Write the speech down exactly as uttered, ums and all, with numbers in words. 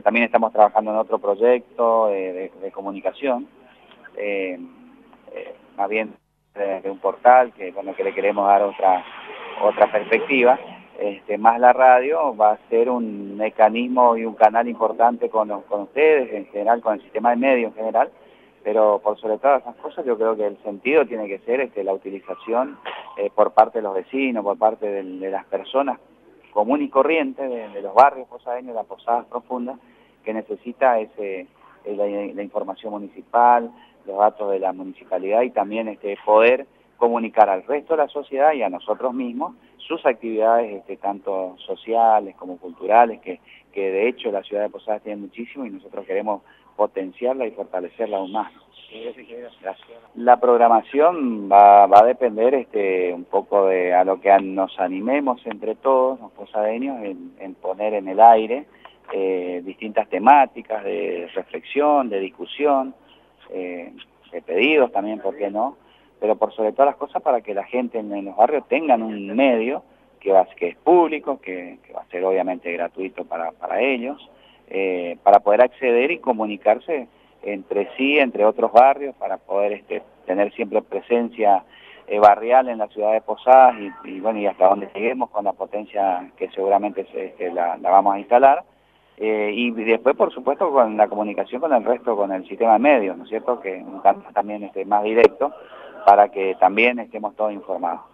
también estamos trabajando en otro proyecto de, de, de comunicación, eh, eh, más bien de, de un portal que, bueno, que le queremos dar otra, otra perspectiva. Este, más la radio va a ser un mecanismo y un canal importante con, con ustedes, en general, con el sistema de medios en general, pero por sobre todas esas cosas yo creo que el sentido tiene que ser este, la utilización eh, por parte de los vecinos, por parte de, de las personas común y corriente de, de los barrios posadeños, de las posadas profundas, que necesita ese, la, la información municipal, los datos de la municipalidad y también este, poder comunicar al resto de la sociedad y a nosotros mismos sus actividades este, tanto sociales como culturales, que, que de hecho la ciudad de Posadas tiene muchísimo y nosotros queremos potenciarla y fortalecerla aún más. Gracias. La programación va, va a depender este, un poco de a lo que nos animemos entre todos, los posadeños, en, en poner en el aire eh, distintas temáticas de reflexión, de discusión, eh, de pedidos también, ¿por qué no? Pero por sobre todas las cosas para que la gente en, en los barrios tengan un medio que, va, que es público, que, que va a ser obviamente gratuito para, para ellos, eh, para poder acceder y comunicarse entre sí, entre otros barrios, para poder este, tener siempre presencia eh, barrial en la ciudad de Posadas y, y bueno, y hasta donde lleguemos con la potencia que seguramente se, este, la, la vamos a instalar. Eh, y después, por supuesto, con la comunicación con el resto, con el sistema de medios, ¿no es cierto?, que un canal también este, más directo, para que también estemos todos informados.